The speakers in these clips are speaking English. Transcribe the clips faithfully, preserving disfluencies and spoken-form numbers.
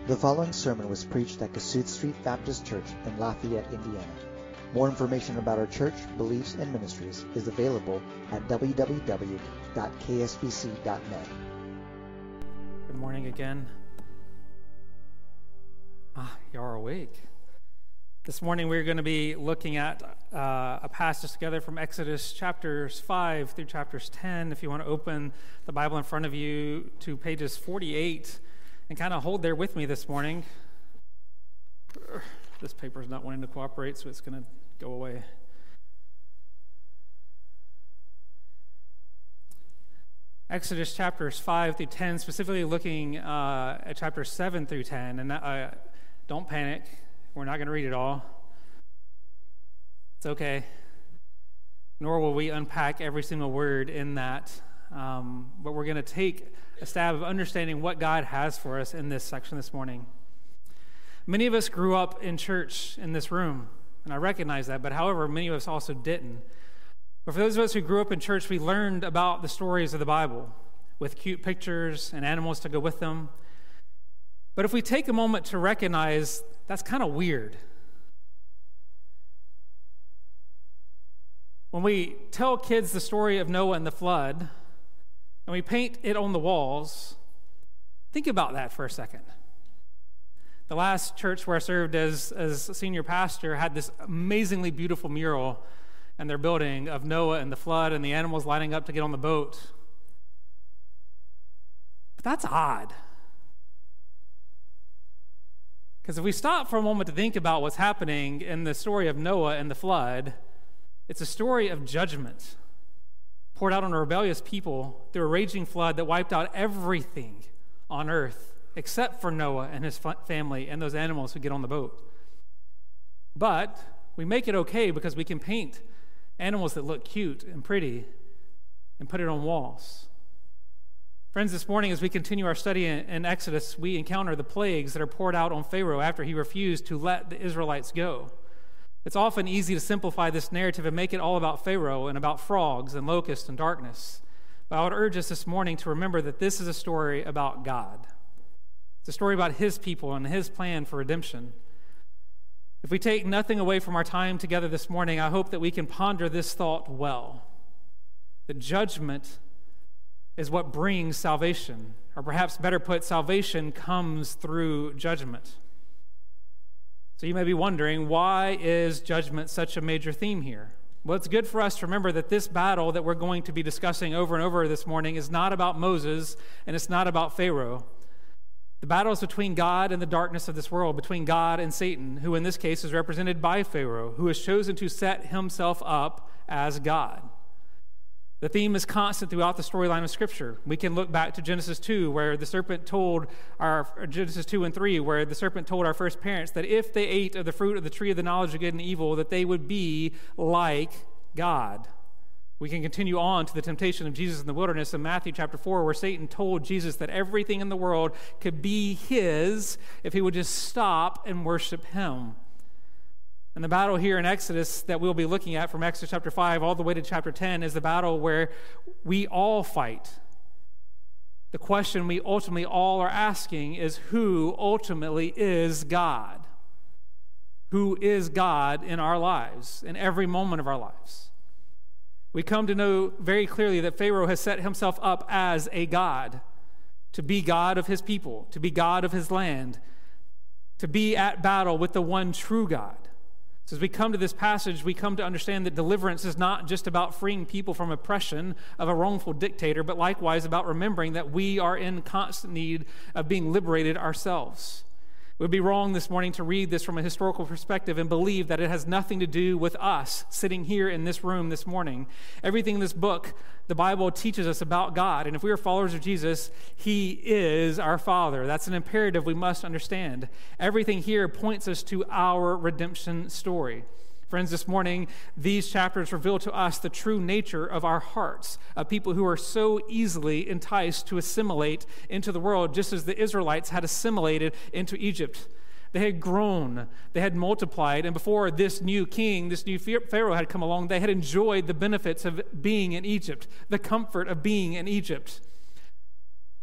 The following sermon was preached at Kossuth Street Baptist Church in Lafayette, Indiana. More information about our church, beliefs, and ministries is available at w w w dot k s b c dot net. Good morning again. Ah, you are awake. This morning we're going to be looking at uh, a passage together from Exodus chapters five through chapters ten. If you want to open the Bible in front of you to pages forty-eight and kind of hold there with me this morning. This paper is not wanting to cooperate, so it's going to go away. Exodus chapters five through ten, specifically looking uh, at chapters seven through ten. And uh, don't panic. We're not going to read it all. It's okay. Nor will we unpack every single word in that. Um, but we're going to take a stab of understanding what God has for us in this section this morning. Many of us grew up in church in this room, and I recognize that. But however, many of us also didn't. But for those of us who grew up in church, we learned about the stories of the Bible with cute pictures and animals to go with them. But if we take a moment to recognize that's kind of weird. When we tell kids the story of Noah and the flood, and we paint it on the walls, think about that for a second. The last church where I served as, as a senior pastor had this amazingly beautiful mural in their building of Noah and the flood and the animals lining up to get on the boat. But that's odd. Because if we stop for a moment to think about what's happening in the story of Noah and the flood, it's a story of judgment poured out on a rebellious people through a raging flood that wiped out everything on earth except for Noah and his family and those animals who get on the boat. But we make it okay because we can paint animals that look cute and pretty and put it on walls. Friends, this morning as we continue our study in, in Exodus, we encounter the plagues that are poured out on Pharaoh after he refused to let the Israelites go. It's often easy to simplify this narrative and make it all about Pharaoh and about frogs and locusts and darkness. But I would urge us this morning to remember that this is a story about God. It's a story about his people and his plan for redemption. If we take nothing away from our time together this morning, I hope that we can ponder this thought well. That judgment is what brings salvation. Or perhaps better put, salvation comes through judgment. So you may be wondering, why is judgment such a major theme here? Well, it's good for us to remember that this battle that we're going to be discussing over and over this morning is not about Moses and it's not about Pharaoh. The battle is between God and the darkness of this world, between God and Satan, who in this case is represented by Pharaoh, who has chosen to set himself up as God. The theme is constant throughout the storyline of Scripture. We can look back to Genesis two, where the serpent told our, Genesis two and three, where the serpent told our first parents that if they ate of the fruit of the tree of the knowledge of good and evil, that they would be like God. We can continue on to the temptation of Jesus in the wilderness in Matthew chapter four, where Satan told Jesus that everything in the world could be his if he would just stop and worship him. And the battle here in Exodus that we'll be looking at from Exodus chapter five all the way to chapter ten is the battle where we all fight. The question we ultimately all are asking is, who ultimately is God? Who is God in our lives, in every moment of our lives? We come to know very clearly that Pharaoh has set himself up as a God, to be God of his people, to be God of his land, to be at battle with the one true God. So as we come to this passage, we come to understand that deliverance is not just about freeing people from oppression of a wrongful dictator, but likewise about remembering that we are in constant need of being liberated ourselves. It would be wrong this morning to read this from a historical perspective and believe that it has nothing to do with us sitting here in this room this morning. Everything in this book, the Bible teaches us about God. And if we are followers of Jesus, he is our Father. That's an imperative we must understand. Everything here points us to our redemption story. Friends, this morning, these chapters reveal to us the true nature of our hearts, of people who are so easily enticed to assimilate into the world, just as the Israelites had assimilated into Egypt. They had grown, they had multiplied, and before this new king, this new Pharaoh had come along, they had enjoyed the benefits of being in Egypt, the comfort of being in Egypt.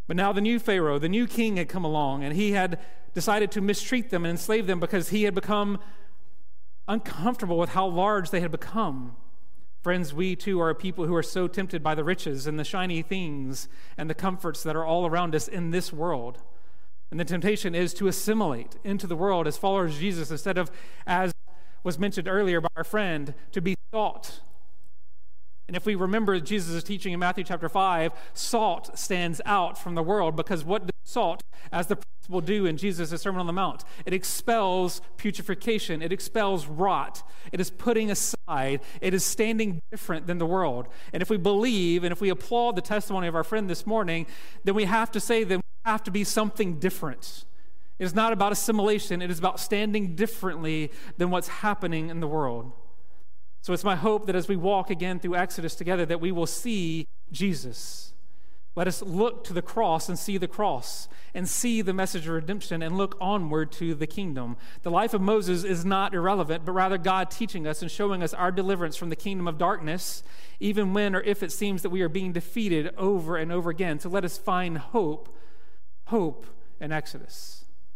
But now the new Pharaoh, the new king had come along, and he had decided to mistreat them and enslave them because he had become uncomfortable with how large they had become. Friends, we too are a people who are so tempted by the riches and the shiny things and the comforts that are all around us in this world. And the temptation is to assimilate into the world as followers of Jesus instead of, as was mentioned earlier by our friend, to be salt. And if we remember Jesus' teaching in Matthew chapter five, salt stands out from the world because what does salt, as the principle, do in Jesus' Sermon on the Mount? It expels putrefaction. It expels rot. It is putting aside. It is standing different than the world. And if we believe and if we applaud the testimony of our friend this morning, then we have to say that we have to be something different. It is not about assimilation. It is about standing differently than what's happening in the world. So it's my hope that as we walk again through Exodus together, that we will see Jesus. Let us look to the cross and see the cross and see the message of redemption and look onward to the kingdom. The life of Moses is not irrelevant, but rather God teaching us and showing us our deliverance from the kingdom of darkness, even when or if it seems that we are being defeated over and over again. So let us find hope, hope in Exodus.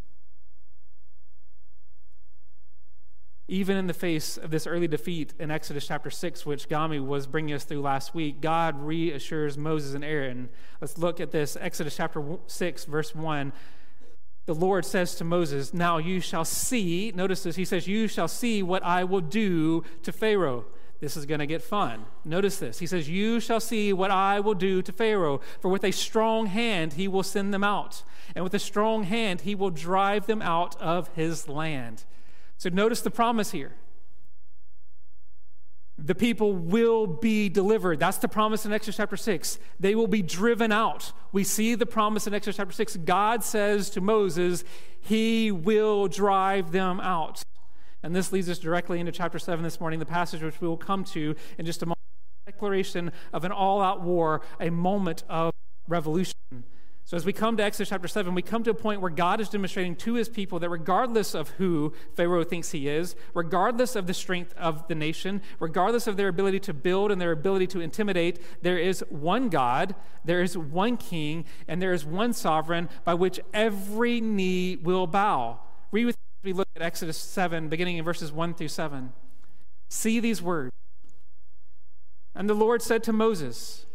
Even in the face of this early defeat in Exodus chapter six, which Gami was bringing us through last week, God reassures Moses and Aaron. Let's look at this. Exodus chapter six, verse one. The Lord says to Moses, "Now you shall see," notice this, he says, "you shall see what I will do to Pharaoh." This is going to get fun. Notice this. He says, "You shall see what I will do to Pharaoh, for with a strong hand he will send them out, and with a strong hand he will drive them out of his land." So notice the promise here. The people will be delivered. That's the promise in Exodus chapter six. They will be driven out. We see the promise in Exodus chapter six. God says to Moses, he will drive them out. And this leads us directly into chapter seven this morning, the passage which we will come to in just a moment. Declaration of an all-out war, a moment of revolution. So as we come to Exodus chapter seven, we come to a point where God is demonstrating to his people that regardless of who Pharaoh thinks he is, regardless of the strength of the nation, regardless of their ability to build and their ability to intimidate, there is one God, there is one king, and there is one sovereign by which every knee will bow. Read with me as we look at Exodus seven, beginning in verses one through seven. See these words. "And the Lord said to Moses,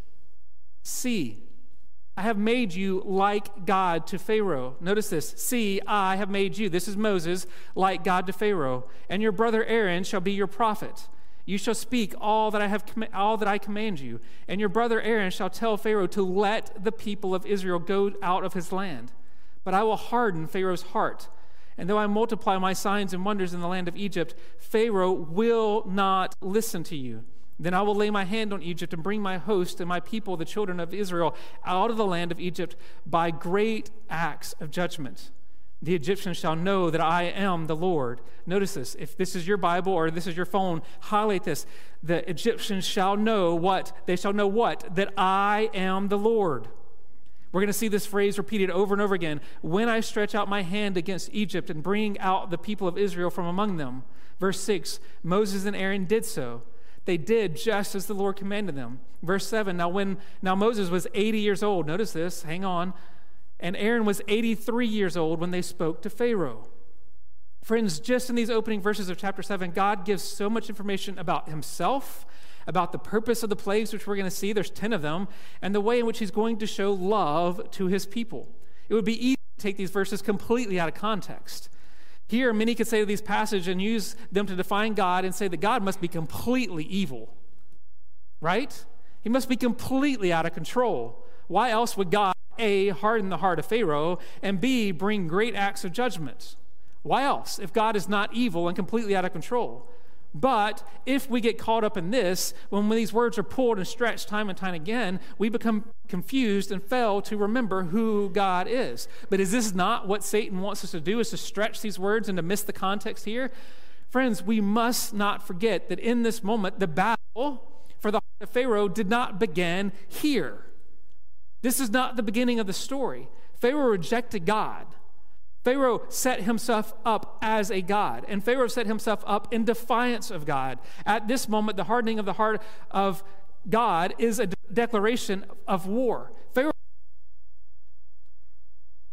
'See, I have made you like God to Pharaoh.'" Notice this. "See, I have made you," this is Moses, "like God to Pharaoh, and your brother Aaron shall be your prophet. You shall speak all that I have com- all that I command you, and your brother Aaron shall tell Pharaoh to let the people of Israel go out of his land. But I will harden Pharaoh's heart, and though I multiply my signs and wonders in the land of Egypt, Pharaoh will not listen to you. Then I will lay my hand on Egypt and bring my host and my people, the children of Israel, out of the land of Egypt by great acts of judgment. The Egyptians shall know that I am the Lord." Notice this. If this is your Bible or this is your phone, highlight this. The Egyptians shall know what? They shall know what? That I am the Lord. We're going to see this phrase repeated over and over again. "When I stretch out my hand against Egypt and bring out the people of Israel from among them." Verse six, Moses and Aaron did so. They did just as the Lord commanded them. Verse seven, now when now Moses was eighty years old. Notice this, hang on. And Aaron was eighty-three years old when they spoke to Pharaoh. Friends, just in these opening verses of chapter seven, God gives so much information about himself, about the purpose of the plagues, which we're going to see. There's ten of them, and the way in which he's going to show love to his people. It would be easy to take these verses completely out of context. Here, many could say to these passages and use them to define God and say that God must be completely evil, right? He must be completely out of control. Why else would God, A, harden the heart of Pharaoh, and B, bring great acts of judgment? Why else, if God is not evil and completely out of control? But if we get caught up in this, when these words are pulled and stretched time and time again, we become confused and fail to remember who God is. But is this not what Satan wants us to do, is to stretch these words and to miss the context here? Friends, we must not forget that in this moment, the battle for the heart of Pharaoh did not begin here. This is not the beginning of the story. Pharaoh rejected God. Pharaoh set himself up as a god, and Pharaoh set himself up in defiance of God. At this moment, the hardening of the heart of God is a de- declaration of war. Pharaoh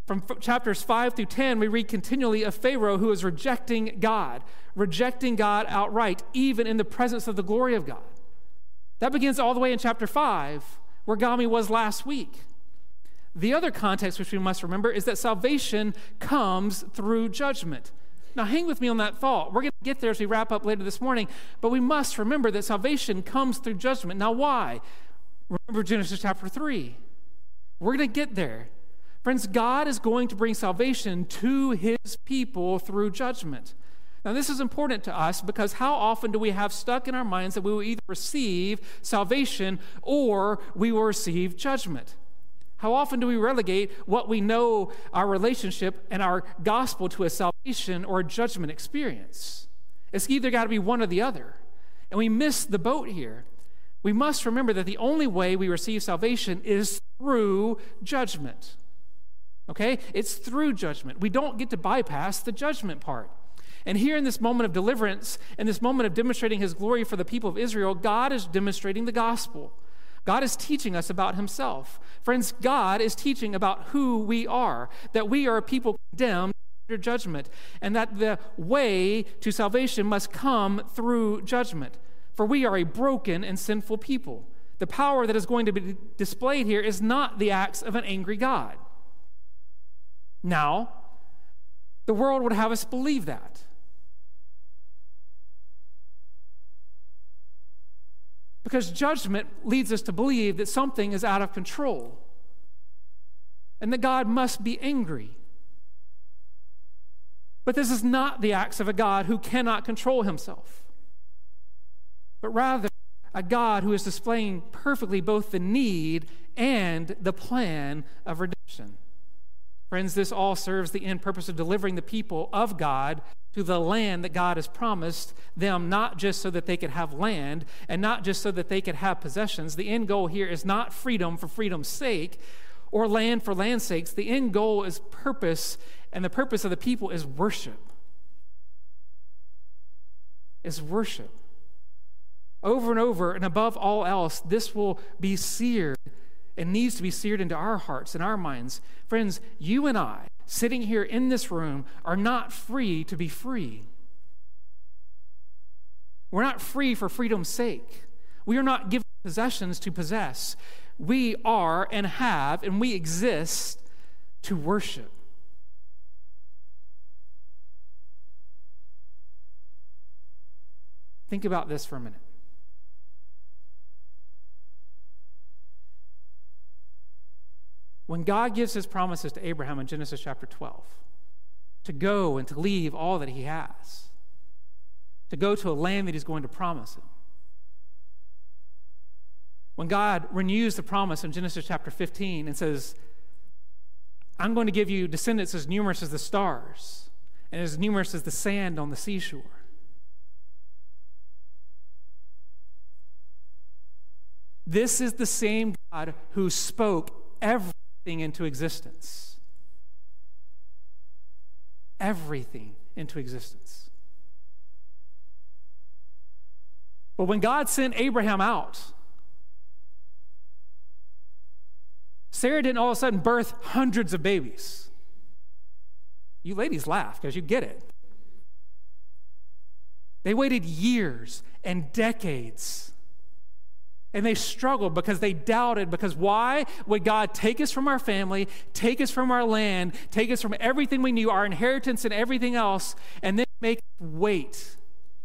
From chapters five through ten, we read continually of Pharaoh who is rejecting God, rejecting God outright, even in the presence of the glory of God. That begins all the way in chapter five, where Gami was last week. The other context which we must remember is that salvation comes through judgment. Now, hang with me on that thought. We're going to get there as we wrap up later this morning, but we must remember that salvation comes through judgment. Now, why? Remember Genesis chapter three. We're going to get there. Friends, God is going to bring salvation to his people through judgment. Now, this is important to us because how often do we have stuck in our minds that we will either receive salvation or we will receive judgment? How often do we relegate what we know our relationship and our gospel to a salvation or a judgment experience? It's either got to be one or the other. And we miss the boat here. We must remember that the only way we receive salvation is through judgment. Okay? It's through judgment. We don't get to bypass the judgment part. And here in this moment of deliverance, in this moment of demonstrating his glory for the people of Israel, God is demonstrating the gospel. God is teaching us about himself. Friends, God is teaching about who we are, that we are a people condemned under judgment, and that the way to salvation must come through judgment. For we are a broken and sinful people. The power that is going to be displayed here is not the acts of an angry God. Now, the world would have us believe that. Because judgment leads us to believe that something is out of control and that God must be angry. But this is not the acts of a God who cannot control himself, but rather a God who is displaying perfectly both the need and the plan of redemption. Friends, this all serves the end purpose of delivering the people of God to the land that God has promised them, not just so that they could have land and not just so that they could have possessions. The end goal here is not freedom for freedom's sake or land for land's sake. The end goal is purpose, and the purpose of the people is worship. Is worship. Over and over, and above all else, this will be seared and needs to be seared into our hearts and our minds. Friends, you and I, sitting here in this room, are not free to be free. We're not free for freedom's sake. We are not given possessions to possess. We are and have and we exist to worship. Think about this for a minute. When God gives his promises to Abraham in Genesis chapter twelve, to go and to leave all that he has, to go to a land that he's going to promise him. When God renews the promise in Genesis chapter fifteen and says, I'm going to give you descendants as numerous as the stars and as numerous as the sand on the seashore. This is the same God who spoke everything into existence. Everything into existence. But when God sent Abraham out, Sarah didn't all of a sudden birth hundreds of babies. You ladies laugh because you get it. They waited years and decades. And they struggled because they doubted. Because why would God take us from our family, take us from our land, take us from everything we knew, our inheritance and everything else, and then make us wait?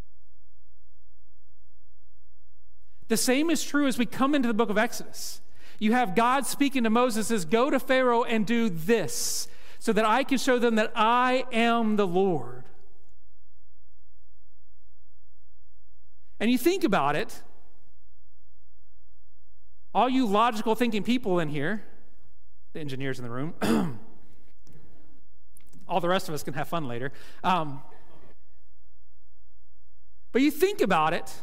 The same is true as we come into the book of Exodus. You have God speaking to Moses, says, go to Pharaoh and do this so that I can show them that I am the Lord. And you think about it, all you logical thinking people in here, the engineers in the room, all the rest of us can have fun later. Um, but you think about it.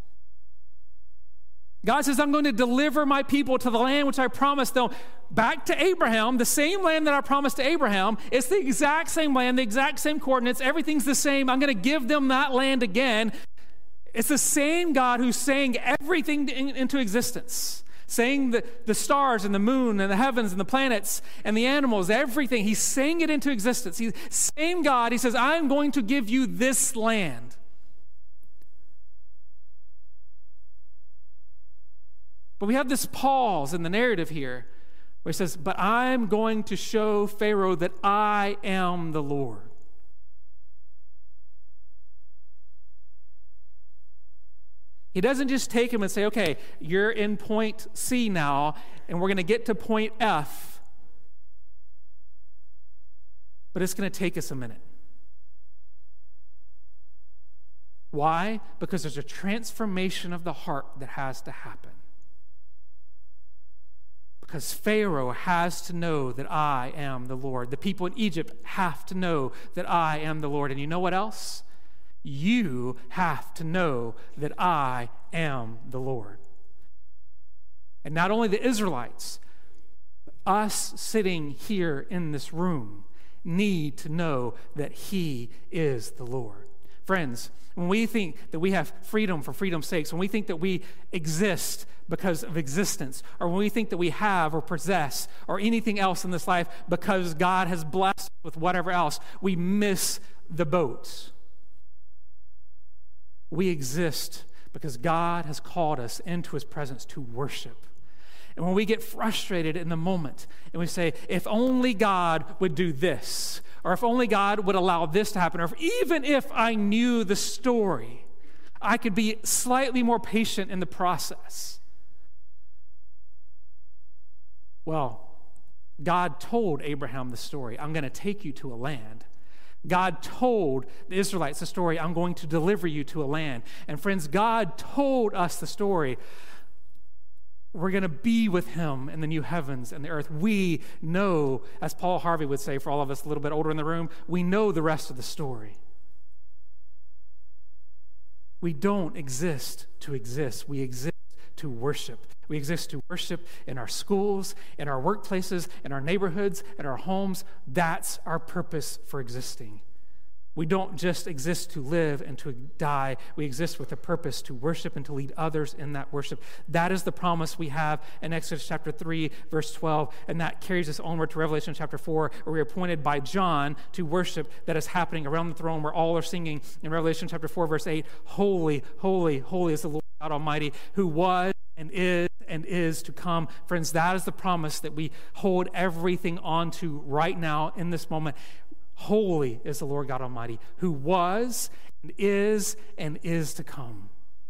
God says, I'm going to deliver my people to the land which I promised them. Back to Abraham, the same land that I promised to Abraham. It's the exact same land, the exact same coordinates. Everything's the same. I'm going to give them that land again. It's the same God who's saying everything into existence. saying that the stars and the moon and the heavens and the planets and the animals, everything, he's saying it into existence. He's same God. He says, I'm going to give you this land. But we have this pause in the narrative here where he says, but I'm going to show Pharaoh that I am the Lord. He doesn't just take him and say, okay, you're in point C now, and we're going to get to point F. But it's going to take us a minute. Why? Because there's a transformation of the heart that has to happen. Because Pharaoh has to know that I am the Lord. The people in Egypt have to know that I am the Lord. And you know what else? You have to know that I am the Lord. And not only the Israelites, us sitting here in this room need to know that He is the Lord. Friends, when we think that we have freedom for freedom's sake, when we think that we exist because of existence, or when we think that we have or possess or anything else in this life because God has blessed us with whatever else, we miss the boat. We exist because God has called us into His presence to worship. And when we get frustrated in the moment and we say, if only God would do this, or if only God would allow this to happen, or if, even if I knew the story, I could be slightly more patient in the process. Well, God told Abraham the story. I'm going to take you to a land. God told the Israelites the story, I'm going to deliver you to a land. And friends, God told us the story. We're going to be with Him in the new heavens and the earth. We know, as Paul Harvey would say for all of us a little bit older in the room, we know the rest of the story. We don't exist to exist. We exist to worship. We exist to worship in our schools, in our workplaces, in our neighborhoods, in our homes. That's our purpose for existing. We don't just exist to live and to die. We exist with a purpose to worship and to lead others in that worship. That is the promise we have in Exodus chapter three, verse twelve, and that carries us onward to Revelation chapter four, where we are appointed by John to worship that is happening around the throne, where all are singing in Revelation chapter four, verse eight, holy, holy, holy is the Lord God Almighty, who was and is and is to come. Friends, that is the promise that we hold everything on to right now in this moment. Holy is the Lord God Almighty, who was and is and is to come.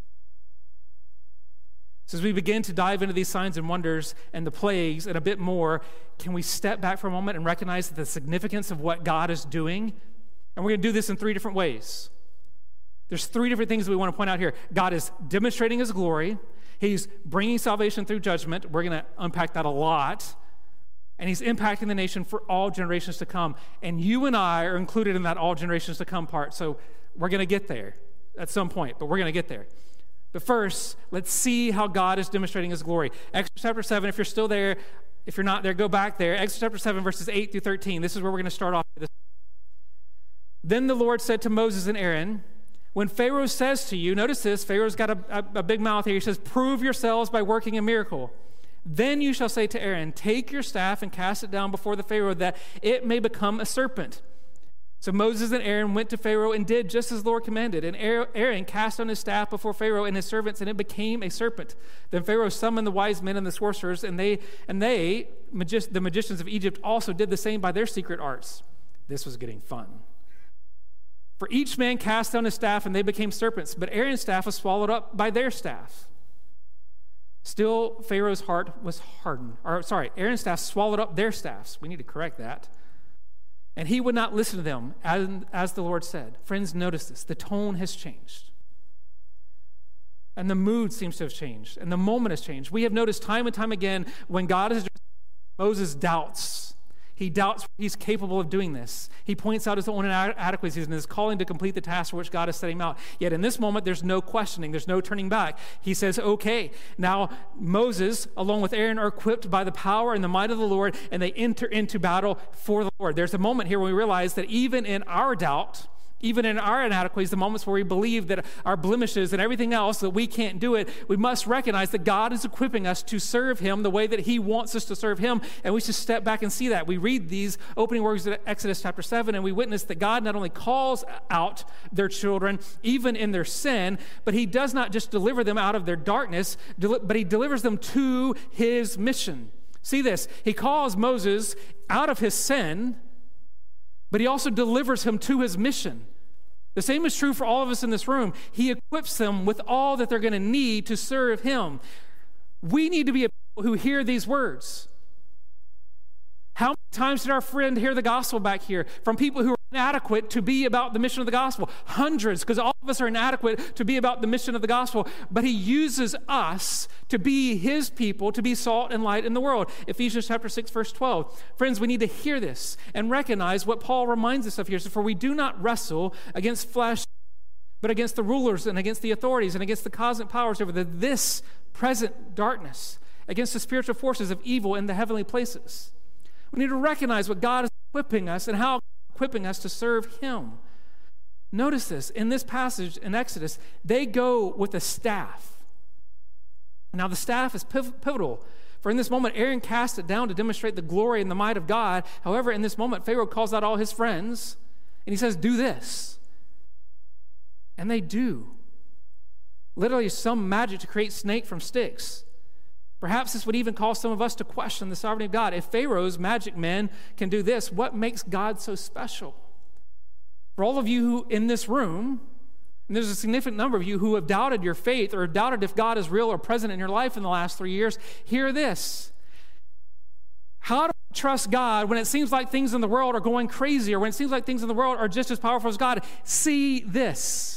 So as we begin to dive into these signs and wonders and the plagues and a bit more, can we step back for a moment and recognize the significance of what God is doing? And we're going to do this in three different ways. There's three different things that we want to point out here. God is demonstrating His glory. He's bringing salvation through judgment. We're going to unpack that a lot. And He's impacting the nation for all generations to come. And you and I are included in that all generations to come part. So we're going to get there at some point, but we're going to get there. But first, let's see how God is demonstrating His glory. Exodus chapter seven, if you're still there, if you're not there, go back there. Exodus chapter seven, verses eight through thirteen. This is where we're going to start off. Then the Lord said to Moses and Aaron, when Pharaoh says to you, notice this, Pharaoh's got a, a, a big mouth here. He says, prove yourselves by working a miracle. Then you shall say to Aaron, take your staff and cast it down before the Pharaoh that it may become a serpent. So Moses and Aaron went to Pharaoh and did just as the Lord commanded. And Aaron cast on his staff before Pharaoh and his servants, and it became a serpent. Then Pharaoh summoned the wise men and the sorcerers, and they, and they magi- the magicians of Egypt, also did the same by their secret arts. This was getting fun. For each man cast down his staff, and they became serpents. But Aaron's staff was swallowed up by their staff. Still, Pharaoh's heart was hardened. Or, sorry, Aaron's staff swallowed up their staffs. We need to correct that. And he would not listen to them, as, as the Lord said. Friends, notice this. The tone has changed. And the mood seems to have changed. And the moment has changed. We have noticed time and time again when God is addressing Moses doubts. He doubts he's capable of doing this. He points out his own inadequacies and is calling to complete the task for which God has set him out. Yet in this moment, there's no questioning. There's no turning back. He says, okay. Now, Moses, along with Aaron, are equipped by the power and the might of the Lord, and they enter into battle for the Lord. There's a moment here when we realize that even in our doubt, Even in our inadequacies, the moments where we believe that our blemishes and everything else, that we can't do it, we must recognize that God is equipping us to serve him the way that he wants us to serve him, and we should step back and see that. We read these opening words of Exodus chapter seven, and we witness that God not only calls out their children, even in their sin, but he does not just deliver them out of their darkness, but he delivers them to his mission. See this, he calls Moses out of his sin, but he also delivers him to his mission. The same is true for all of us in this room. He equips them with all that they're going to need to serve him. We need to be a people who hear these words. How many times did our friend hear the gospel back here from people who are inadequate to be about the mission of the gospel? Hundreds, because all of us are inadequate to be about the mission of the gospel. But he uses us to be his people, to be salt and light in the world. Ephesians chapter six, verse twelve. Friends, we need to hear this and recognize what Paul reminds us of here. So, for we do not wrestle against flesh, but against the rulers and against the authorities and against the cosmic powers over the this present darkness, against the spiritual forces of evil in the heavenly places. We need to recognize what God is equipping us and how equipping us to serve him. Notice this, in this passage in Exodus, they go with a staff. Now the staff is pivotal, for in this moment Aaron cast it down to demonstrate the glory and the might of God. However, in this moment Pharaoh calls out all his friends and he says, do this. And they do. Literally some magic to create snake from sticks. Perhaps this would even cause some of us to question the sovereignty of God. If Pharaoh's magic men can do this, what makes God so special? For all of you who in this room, and there's a significant number of you who have doubted your faith or doubted if God is real or present in your life in the last three years, hear this. How do I trust God when it seems like things in the world are going crazy, or when it seems like things in the world are just as powerful as God? See this.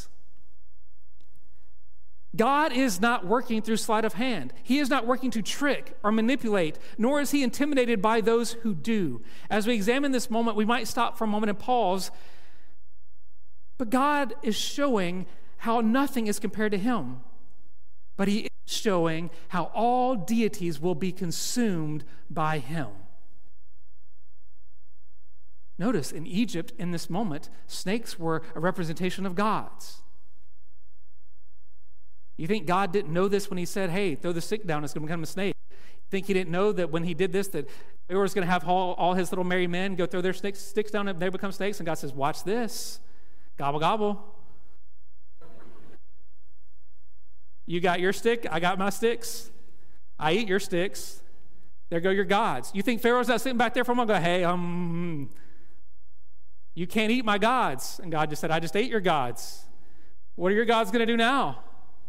God is not working through sleight of hand. He is not working to trick or manipulate, nor is he intimidated by those who do. As we examine this moment, we might stop for a moment and pause. But God is showing how nothing is compared to him. But he is showing how all deities will be consumed by him. Notice, in Egypt, in this moment, snakes were a representation of gods. You think God didn't know this when he said, hey, throw the stick down, it's going to become a snake? You think he didn't know that when he did this, that Pharaoh was going to have all, all his little merry men go throw their sticks, sticks down and they become snakes? And God says, watch this. Gobble, gobble. You got your stick, I got my sticks. I eat your sticks. There go your gods. You think Pharaoh's not sitting back there for a moment and go, hey, um, you can't eat my gods. And God just said, I just ate your gods. What are your gods going to do now?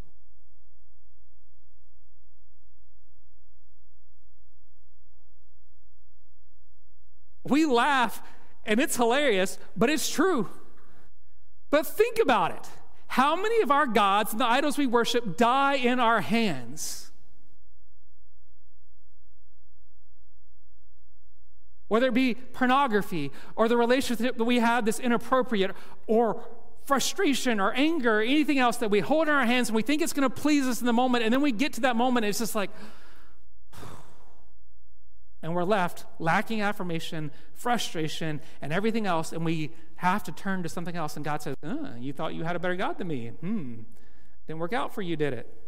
We laugh, and it's hilarious, but it's true. But think about it. How many of our gods and the idols we worship die in our hands? Whether it be pornography or the relationship that we have that's inappropriate, or frustration or anger or anything else that we hold in our hands and we think it's going to please us in the moment, and then we get to that moment and it's just like, and we're left lacking affirmation, frustration, and everything else, and we have to turn to something else. And God says, uh, you thought you had a better God than me. Hmm, didn't work out for you, did it?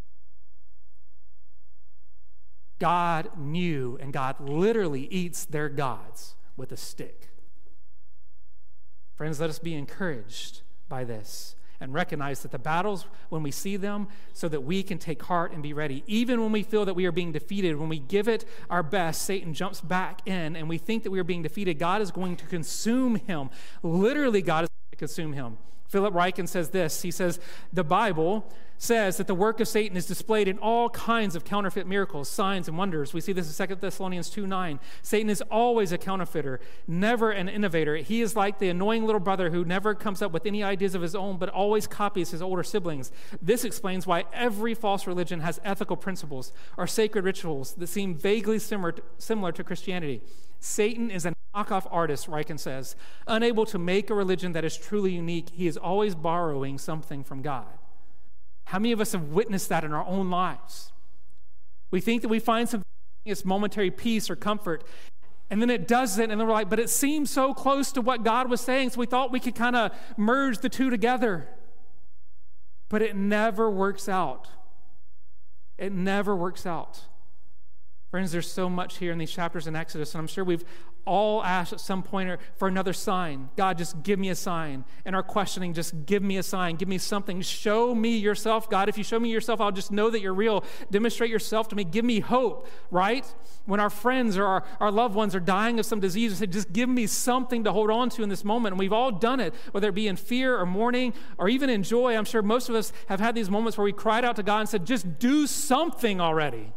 God knew, and God literally eats their gods with a stick. Friends, let us be encouraged by this and recognize that the battles, when we see them, so that we can take heart and be ready. Even when we feel that we are being defeated, when we give it our best, Satan jumps back in and we think that we are being defeated. God is going to consume him. Literally, God is going to consume him. Philip Ryken says this. He says, the Bible says that the work of Satan is displayed in all kinds of counterfeit miracles, signs, and wonders. We see this in Second Thessalonians two nine. Satan is always a counterfeiter, never an innovator. He is like the annoying little brother who never comes up with any ideas of his own, but always copies his older siblings. This explains why every false religion has ethical principles or sacred rituals that seem vaguely similar to, similar to Christianity. Satan is a knockoff artist, Ryken says, unable to make a religion that is truly unique. He is always borrowing something from God. How many of us have witnessed that in our own lives? We think that we find something as momentary peace or comfort, And then it doesn't, and then we're like, but it seems so close to what God was saying, so we thought we could kind of merge the two together. But it never works out. It never works out. Friends, there's so much here in these chapters in Exodus, and I'm sure we've all asked at some point for another sign. God, just give me a sign. In our questioning, just give me a sign. Give me something. Show me yourself, God. If you show me yourself, I'll just know that you're real. Demonstrate yourself to me. Give me hope, right? When our friends or our, our loved ones are dying of some disease, we say, just give me something to hold on to in this moment. And we've all done it, whether it be in fear or mourning or even in joy. I'm sure most of us have had these moments where we cried out to God and said, just do something already.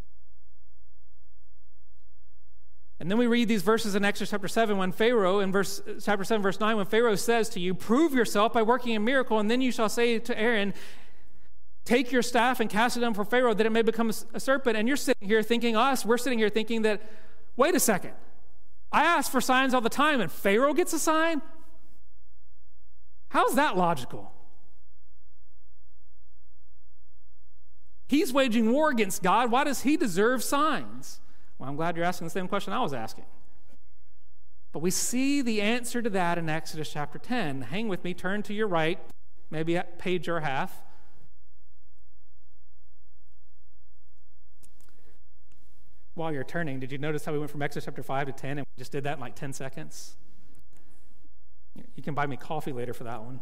And then we read these verses in Exodus chapter seven when Pharaoh, in verse chapter seven, verse nine, when Pharaoh says to you, prove yourself by working a miracle, and then you shall say to Aaron, take your staff and cast it down for Pharaoh that it may become a serpent. And you're sitting here thinking, us, we're sitting here thinking that, wait a second, I ask for signs all the time and Pharaoh gets a sign? How's that logical? He's waging war against God. Why does he deserve signs? Well, I'm glad you're asking the same question I was asking. But we see the answer to that in Exodus chapter ten. Hang with me, turn to your right, maybe a page or a half. While you're turning, did you notice how we went from Exodus chapter five to ten and we just did that in like ten seconds? You can buy me coffee later for that one.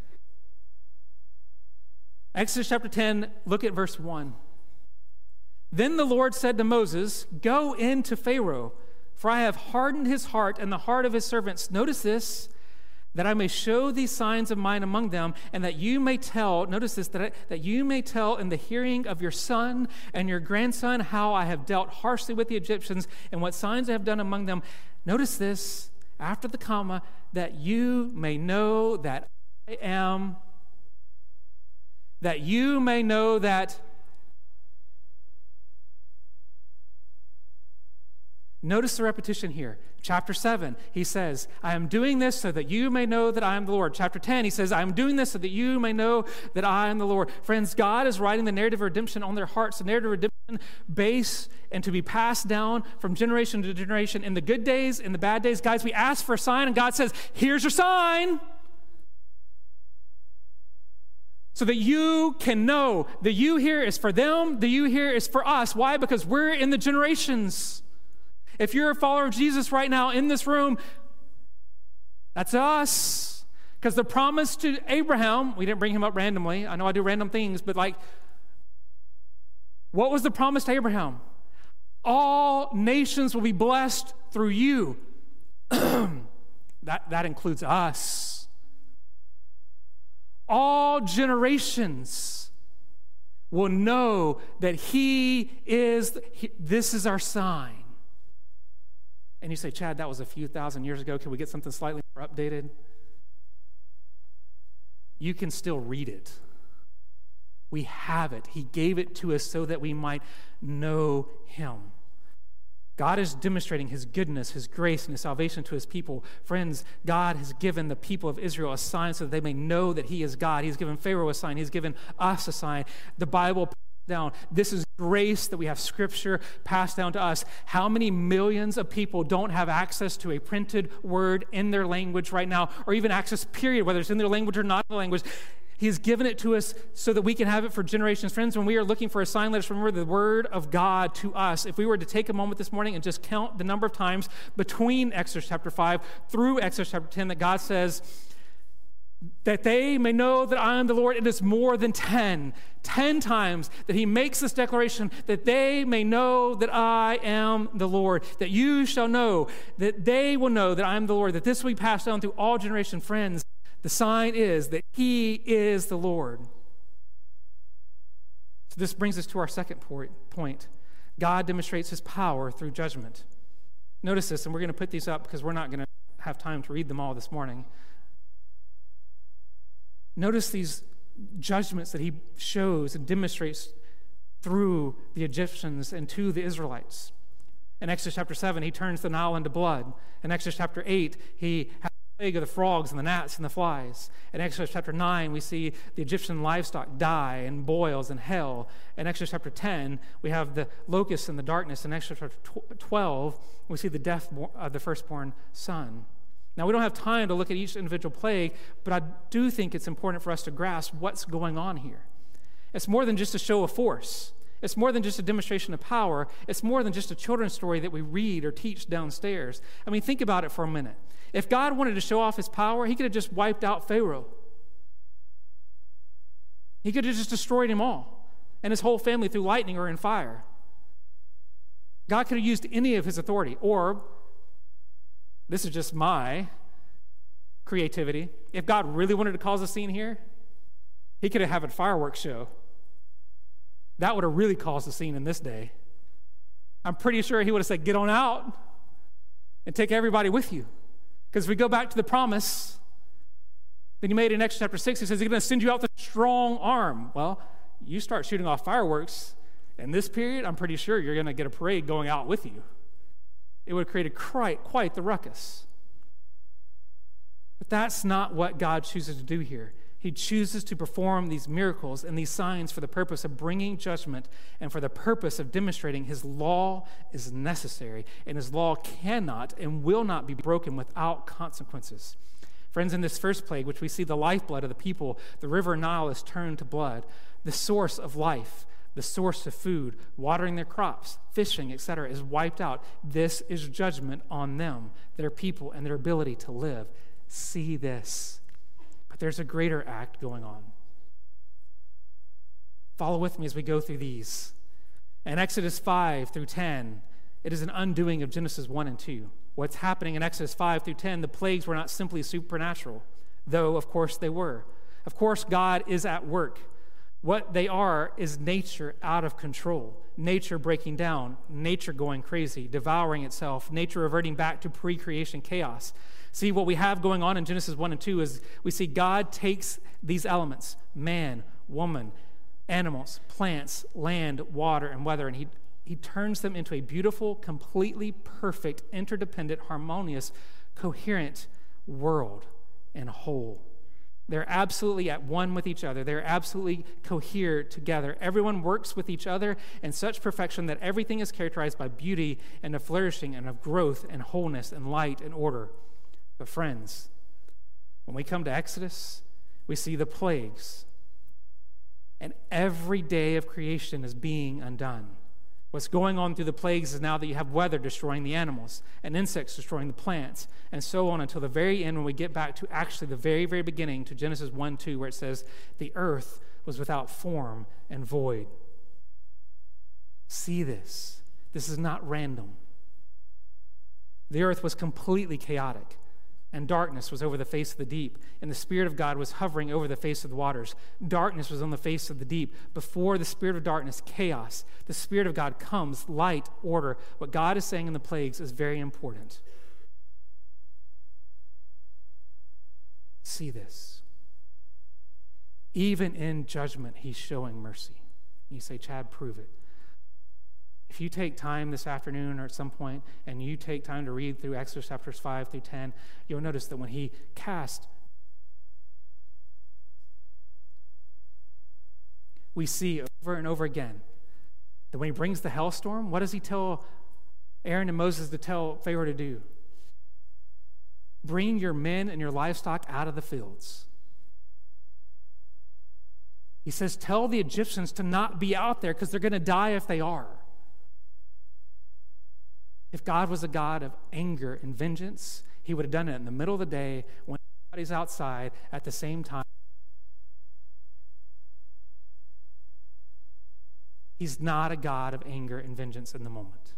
Exodus chapter ten, look at verse one. Then the Lord said to Moses, go in to Pharaoh, for I have hardened his heart and the heart of his servants. Notice this, that I may show these signs of mine among them, and that you may tell, notice this, that, I, that you may tell in the hearing of your son and your grandson how I have dealt harshly with the Egyptians and what signs I have done among them. Notice this, after the comma, that you may know that I am, that you may know that. Notice the repetition here. Chapter seven, he says, I am doing this so that you may know that I am the Lord. Chapter ten, he says, I am doing this so that you may know that I am the Lord. Friends, God is writing the narrative of redemption on their hearts, the narrative of redemption base and to be passed down from generation to generation in the good days, in the bad days. Guys, we ask for a sign, and God says, here's your sign. So that you can know the you here is for them, the you here is for us. Why? Because we're in the generations. If you're a follower of Jesus right now in this room, that's us. Because the promise to Abraham, we didn't bring him up randomly. I know I do random things, but like, what was the promise to Abraham? All nations will be blessed through you. that, that includes us. All generations will know that he is, he, this is our sign. And you say, Chad, that was a few thousand years ago. Can we get something slightly more updated? You can still read it. We have it. He gave it to us so that we might know him. God is demonstrating his goodness, his grace, and his salvation to his people. Friends, God has given the people of Israel a sign so that they may know that he is God. He's given Pharaoh a sign. He's given us a sign. The Bible down. This is grace that we have Scripture passed down to us. How many millions of people don't have access to a printed word in their language right now, or even access, period, whether it's in their language or not in their language? He has given it to us so that we can have it for generations. Friends, when we are looking for a sign, let us remember the word of God to us. If we were to take a moment this morning and just count the number of times between Exodus chapter five through Exodus chapter ten that God says, that they may know that I am the Lord, it is more than ten. Ten times that he makes this declaration, that they may know that I am the Lord, that you shall know, that they will know that I am the Lord, that this will be passed down through all generations. Friends, the sign is that he is the Lord. So this brings us to our second point. God demonstrates his power through judgment. Notice this, and we're going to put these up because we're not going to have time to read them all this morning. Notice these judgments that he shows and demonstrates through the Egyptians and to the Israelites. In Exodus chapter seven, he turns the Nile into blood. In Exodus chapter eight, he has plague of the frogs and the gnats and the flies. In Exodus chapter nine, we see the Egyptian livestock die in boils and hell. In Exodus chapter ten, we have the locusts and the darkness. In Exodus chapter twelve, we see the death of the firstborn son. Now, we don't have time to look at each individual plague, but I do think it's important for us to grasp what's going on here. It's more than just a show of force. It's more than just a demonstration of power. It's more than just a children's story that we read or teach downstairs. I mean, think about it for a minute. If God wanted to show off his power, he could have just wiped out Pharaoh. He could have just destroyed him all and his whole family through lightning or in fire. God could have used any of his authority. Or, this is just my creativity, if God really wanted to cause a scene here, he could have had a fireworks show. That would have really caused a scene in this day. I'm pretty sure he would have said, get on out and take everybody with you. Because if we go back to the promise that he made in Exodus chapter six, he says he's going to send you out with a strong arm. Well, you start shooting off fireworks in this period, I'm pretty sure you're going to get a parade going out with you. It would have created quite, quite the ruckus. But that's not what God chooses to do here. He chooses to perform these miracles and these signs for the purpose of bringing judgment and for the purpose of demonstrating his law is necessary, and his law cannot and will not be broken without consequences. Friends, in this first plague, which we see the lifeblood of the people, the river Nile is turned to blood, the source of life, the source of food, watering their crops, fishing, et cetera, is wiped out. This is judgment on them, their people, and their ability to live. See this. But there's a greater act going on. Follow with me as we go through these. In Exodus five through ten, it is an undoing of Genesis one and two. What's happening in Exodus five through ten, the plagues were not simply supernatural, though, of course, they were. Of course, God is at work. What they are is nature out of control, nature breaking down, nature going crazy, devouring itself, nature reverting back to pre-creation chaos. See, what we have going on in Genesis one and two is we see God takes these elements, man, woman, animals, plants, land, water, and weather, and he, he turns them into a beautiful, completely perfect, interdependent, harmonious, coherent world and whole. They're absolutely at one with each other. They're absolutely cohere together. Everyone works with each other in such perfection that everything is characterized by beauty and of flourishing and of growth and wholeness and light and order. But friends, when we come to Exodus, we see the plagues, and every day of creation is being undone. What's going on through the plagues is now that you have weather destroying the animals and insects destroying the plants, and so on until the very end when we get back to actually the very, very beginning to Genesis one two, where it says, the earth was without form and void. See this. This is not random. The earth was completely chaotic, and darkness was over the face of the deep, and the Spirit of God was hovering over the face of the waters. Darkness was on the face of the deep. Before the spirit of darkness, chaos. The Spirit of God comes, light, order. What God is saying in the plagues is very important. See this. Even in judgment, he's showing mercy. You say, Chad, prove it. If you take time this afternoon or at some point and you take time to read through Exodus chapters five through ten, you'll notice that when he cast, we see over and over again that when he brings the hailstorm, what does he tell Aaron and Moses to tell Pharaoh to do? Bring your men and your livestock out of the fields. He says, tell the Egyptians to not be out there because they're going to die if they are. If God was a God of anger and vengeance, he would have done it in the middle of the day when everybody's outside at the same time. He's not a God of anger and vengeance in the moment.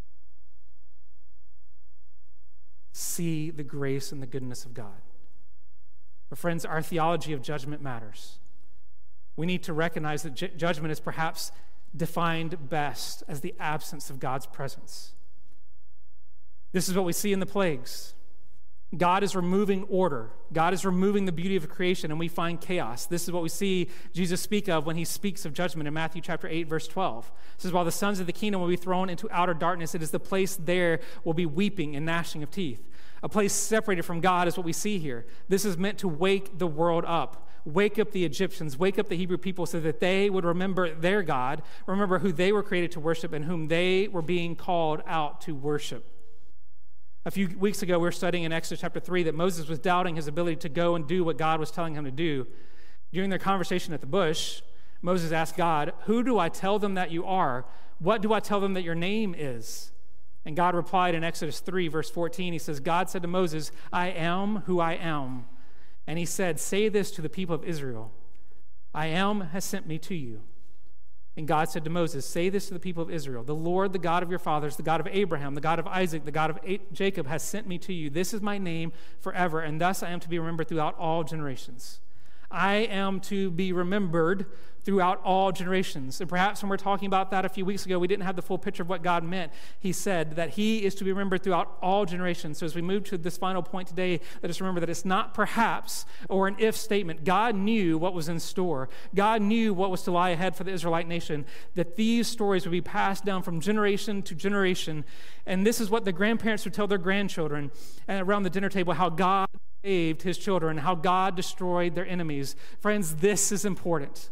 See the grace and the goodness of God. But friends, our theology of judgment matters. We need to recognize that ju- judgment is perhaps defined best as the absence of God's presence. This is what we see in the plagues. God is removing order. God is removing the beauty of creation, and we find chaos. This is what we see Jesus speak of when he speaks of judgment in Matthew chapter eight, verse twelve. It says, while the sons of the kingdom will be thrown into outer darkness, it is the place there will be weeping and gnashing of teeth. A place separated from God is what we see here. This is meant to wake the world up. Wake up the Egyptians, wake up the Hebrew people so that they would remember their God, remember who they were created to worship and whom they were being called out to worship. A few weeks ago, we were studying in Exodus chapter three that Moses was doubting his ability to go and do what God was telling him to do. During their conversation at the bush, Moses asked God, "Who do I tell them that you are? What do I tell them that your name is?" And God replied in Exodus three, verse fourteen, he says, God said to Moses, "I am who I am." And he said, "Say this to the people of Israel, I am has sent me to you." And God said to Moses, "Say this to the people of Israel, the Lord, the God of your fathers, the God of Abraham, the God of Isaac, the God of Jacob has sent me to you. This is my name forever, and thus I am to be remembered throughout all generations." I am to be remembered throughout all generations. And perhaps when we were talking about that a few weeks ago, we didn't have the full picture of what God meant. He said that he is to be remembered throughout all generations. So as we move to this final point today, let us remember that it's not perhaps or an if statement. God knew what was in store. God knew what was to lie ahead for the Israelite nation, that these stories would be passed down from generation to generation. And this is what the grandparents would tell their grandchildren around the dinner table, how God saved his children, how God destroyed their enemies. Friends, this is important.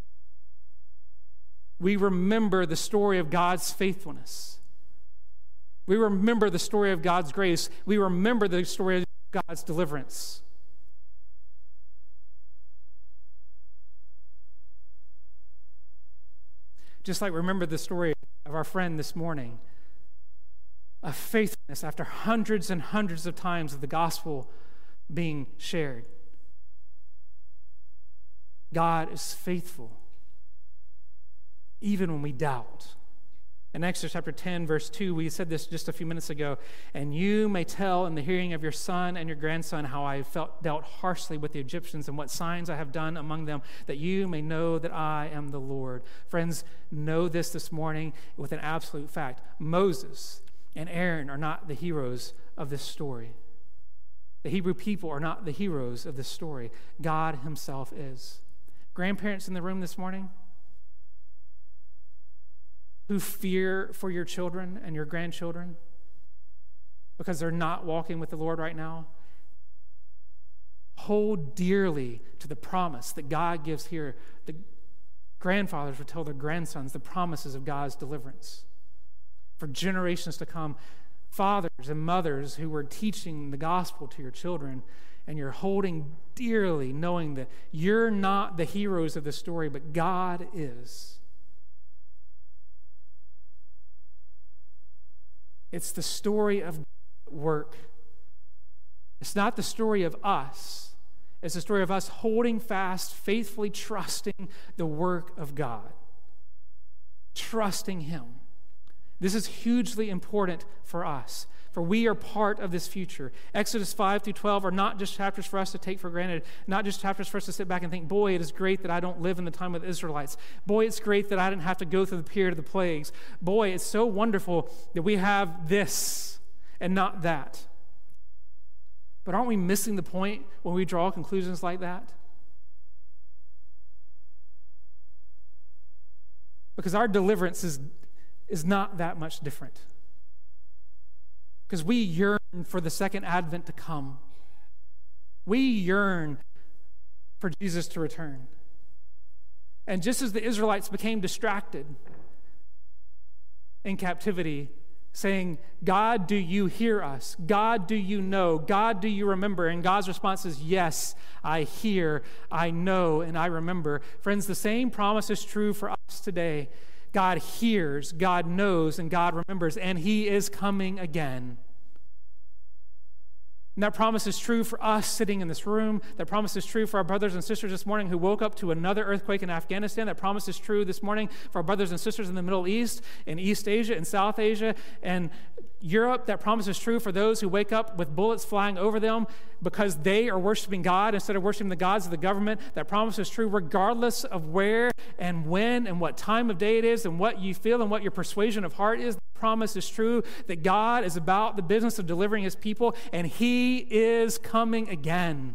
We remember the story of God's faithfulness. We remember the story of God's grace. We remember the story of God's deliverance. Just like remember the story of our friend this morning, of faithfulness after hundreds and hundreds of times of the gospel being shared. God is faithful, even when we doubt. In Exodus chapter ten, verse two, we said this just a few minutes ago, "And you may tell in the hearing of your son and your grandson how I felt dealt harshly with the Egyptians and what signs I have done among them, that you may know that I am the Lord." Friends, know this this morning with an absolute fact. Moses and Aaron are not the heroes of this story. The Hebrew people are not the heroes of this story. God himself is. Grandparents in the room this morning who fear for your children and your grandchildren because they're not walking with the Lord right now, hold dearly to the promise that God gives here. The grandfathers would tell their grandsons the promises of God's deliverance for generations to come. Fathers and mothers who were teaching the gospel to your children, and you're holding dearly, knowing that you're not the heroes of the story, but God is. It's the story of work. It's not the story of us. It's the story of us holding fast, faithfully trusting the work of God. Trusting him. This is hugely important for us, for we are part of this future. Exodus five through twelve are not just chapters for us to take for granted, not just chapters for us to sit back and think, boy, it is great that I don't live in the time of the Israelites. Boy, it's great that I didn't have to go through the period of the plagues. Boy, it's so wonderful that we have this and not that. But aren't we missing the point when we draw conclusions like that? Because our deliverance is is not that much different. Because we yearn for the second advent to come. We yearn for Jesus to return. And just as the Israelites became distracted in captivity, saying, God, do you hear us? God, do you know? God, do you remember? And God's response is, yes, I hear, I know, and I remember. Friends, the same promise is true for us today. God hears, God knows, and God remembers, and he is coming again. And that promise is true for us sitting in this room. That promise is true for our brothers and sisters this morning who woke up to another earthquake in Afghanistan. That promise is true this morning for our brothers and sisters in the Middle East, in East Asia, in South Asia, and Europe. That promise is true for those who wake up with bullets flying over them because they are worshiping God instead of worshiping the gods of the government. That promise is true regardless of where and when and what time of day it is and what you feel and what your persuasion of heart is. The promise is true that God is about the business of delivering his people, and he is coming again.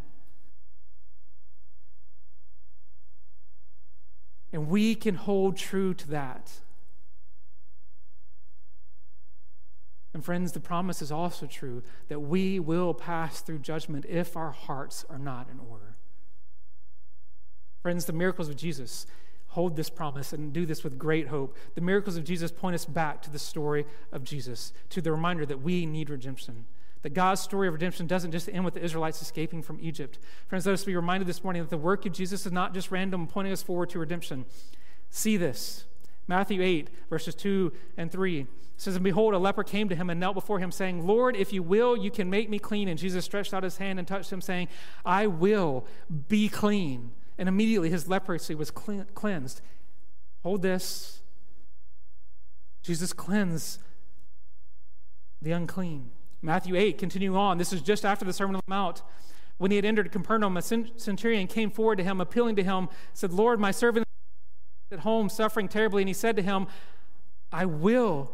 And we can hold true to that. And friends, the promise is also true that we will pass through judgment if our hearts are not in order. Friends, the miracles of Jesus hold this promise and do this with great hope. The miracles of Jesus point us back to the story of Jesus, to the reminder that we need redemption, that God's story of redemption doesn't just end with the Israelites escaping from Egypt. Friends, let us be reminded this morning that the work of Jesus is not just random, pointing us forward to redemption. See this. Matthew eight, verses two and three says, "And behold, a leper came to him and knelt before him, saying, 'Lord, if you will, you can make me clean.' And Jesus stretched out his hand and touched him, saying, 'I will be clean.' And immediately his leprosy was cleansed." Hold this. Jesus cleansed the unclean. Matthew eight, continuing on. This is just after the Sermon on the Mount. When he had entered Capernaum, a centurion came forward to him, appealing to him, said, "Lord, my servant is at home suffering terribly." And he said to him, "I will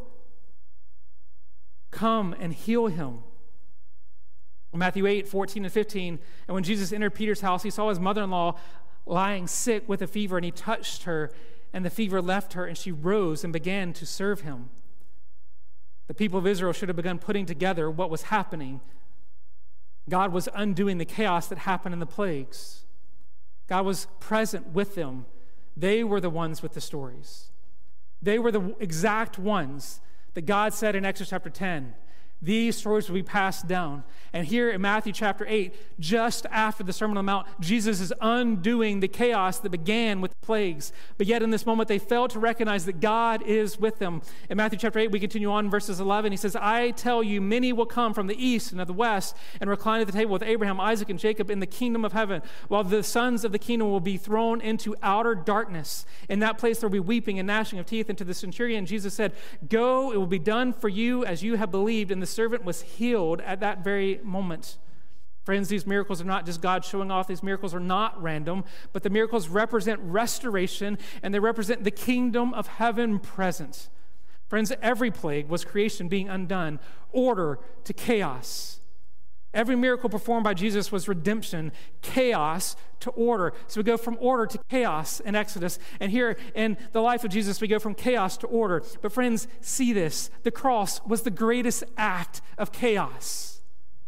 come and heal him." Matthew eight, fourteen and fifteen. "And when Jesus entered Peter's house, he saw his mother-in-law lying sick with a fever, and he touched her, and the fever left her, and she rose and began to serve him." The people of Israel should have begun putting together what was happening. God was undoing the chaos that happened in the plagues. God was present with them. They were the ones with the stories. They were the exact ones that God said in Exodus chapter ten, these stories will be passed down. And here in Matthew chapter eight, just after the Sermon on the Mount, Jesus is undoing the chaos that began with the plagues. But yet in this moment, they failed to recognize that God is with them. In Matthew chapter eight, we continue on in verses eleven. He says, "I tell you, many will come from the east and of the west and recline at the table with Abraham, Isaac, and Jacob in the kingdom of heaven, while the sons of the kingdom will be thrown into outer darkness. In that place there will be weeping and gnashing of teeth." And to the centurion, Jesus said, "Go, it will be done for you as you have believed." And the servant was healed at that very moment. Friends, these miracles are not just God showing off. These miracles are not random, but the miracles represent restoration, and they represent the kingdom of heaven present. Friends, every plague was creation being undone, order to chaos. Every miracle performed by Jesus was redemption, chaos to order. So we go from order to chaos in Exodus. And here in the life of Jesus, we go from chaos to order. But friends, see this. The cross was the greatest act of chaos.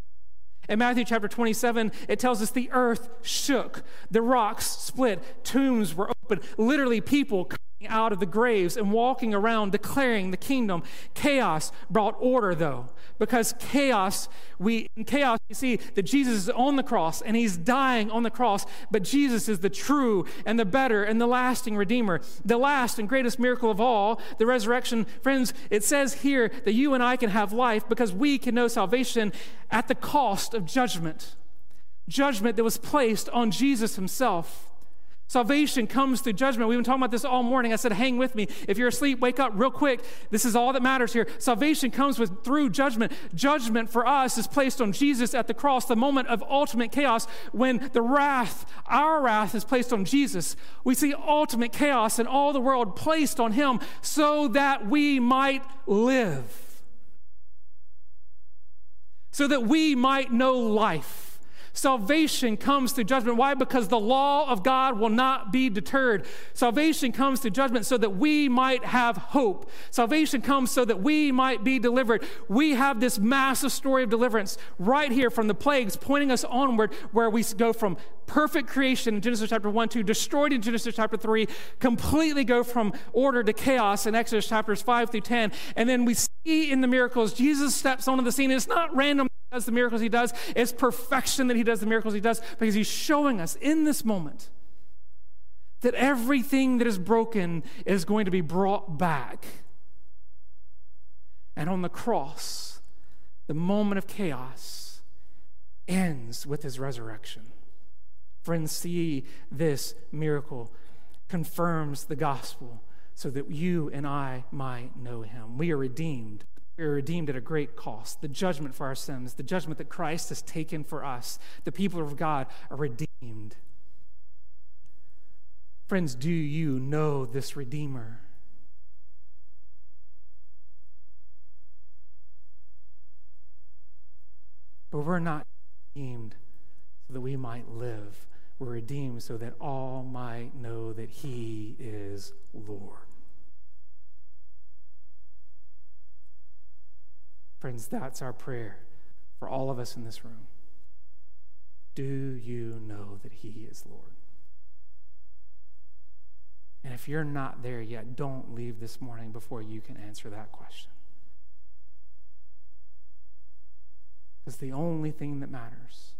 In Matthew chapter twenty-seven, it tells us the earth shook, the rocks split, tombs were opened, literally people coming out of the graves and walking around declaring the kingdom. Chaos brought order, though, because chaos, we in chaos we see that Jesus is on the cross and he's dying on the cross, but Jesus is the true and the better and the lasting Redeemer. The last and greatest miracle of all, the resurrection. Friends, it says here that you and I can have life because we can know salvation at the cost of judgment. Judgment that was placed on Jesus himself. Salvation comes through judgment. We've been talking about this all morning. I said, hang with me. If you're asleep, wake up real quick. This is all that matters here. Salvation comes with through judgment. Judgment for us is placed on Jesus at the cross, the moment of ultimate chaos when the wrath, our wrath, is placed on Jesus. We see ultimate chaos in all the world placed on him so that we might live, so that we might know life. Salvation comes through judgment. Why? Because the law of God will not be deterred. Salvation comes through judgment so that we might have hope. Salvation comes so that we might be delivered. We have this massive story of deliverance right here from the plagues pointing us onward, where we go from perfect creation in Genesis chapter one, two, destroyed in Genesis chapter three, completely go from order to chaos in Exodus chapters five through ten. And then we see in the miracles, Jesus steps onto the scene. It's not random that he does the miracles he does. It's perfection that he does the miracles he does, because he's showing us in this moment that everything that is broken is going to be brought back. And on the cross, the moment of chaos ends with his resurrection. Friends, see this miracle confirms the gospel so that you and I might know him. We are redeemed. We are redeemed at a great cost. The judgment for our sins, the judgment that Christ has taken for us. The people of God are redeemed. Friends, do you know this Redeemer? But we're not redeemed so that we might live. We're redeemed so that all might know that he is Lord. Friends, that's our prayer for all of us in this room. Do you know that he is Lord? And if you're not there yet, don't leave this morning before you can answer that question. Because the only thing that matters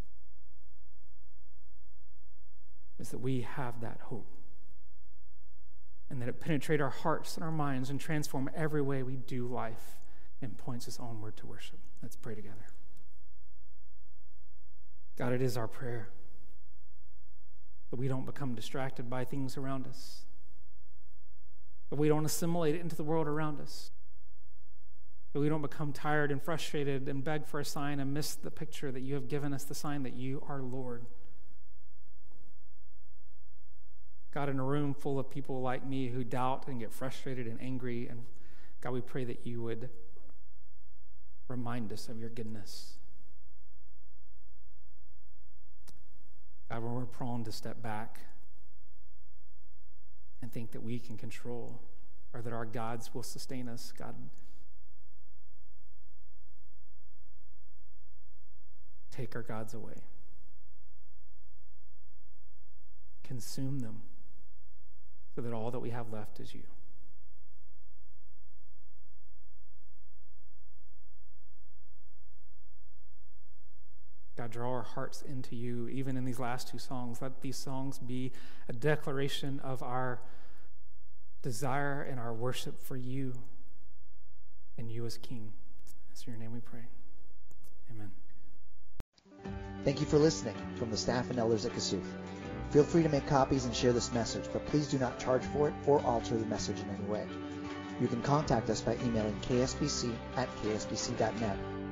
is that we have that hope, and that it penetrate our hearts and our minds and transform every way we do life and points us onward to worship. Let's pray together. God, it is our prayer that we don't become distracted by things around us, that we don't assimilate it into the world around us, that we don't become tired and frustrated and beg for a sign and miss the picture that you have given us, the sign that you are Lord. God, in a room full of people like me who doubt and get frustrated and angry, and God, we pray that you would remind us of your goodness. God, when we're prone to step back and think that we can control or that our gods will sustain us, God, take our gods away. Consume them so that all that we have left is you. God, draw our hearts into you, even in these last two songs. Let these songs be a declaration of our desire and our worship for you and you as King. It's in your name we pray. Amen. Thank you for listening from the staff and elders at Kasuth. Feel free to make copies and share this message, but please do not charge for it or alter the message in any way. You can contact us by emailing k s b c at k s b c dot net